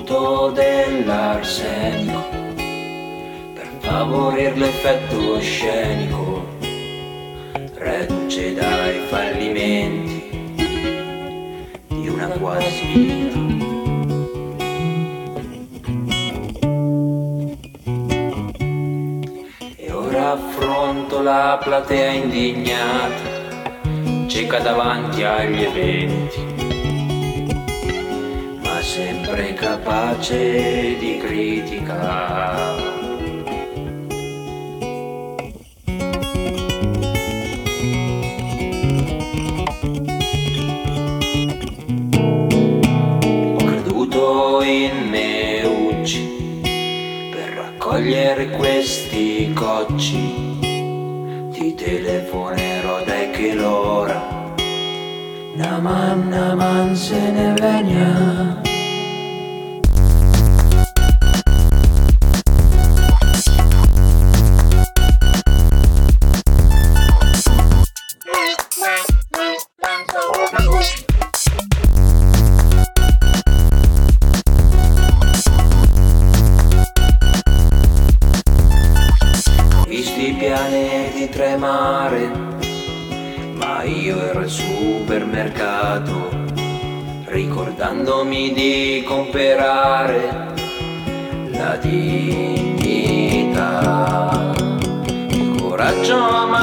bevuto dell'arsenico per favorire l'effetto scenico, reduce dai fallimenti di una quasi vita. E ora affronto la platea indignata, cieca davanti agli eventi, ma sempre capace di critica. Ho creduto in Meucci per raccogliere questi cocci, ti telefonerò dai che l'ora Naman se ne vegna. Ho visto i pianeti tremare, ma io ero al supermercato, ricordandomi di comprare la dignità, il coraggio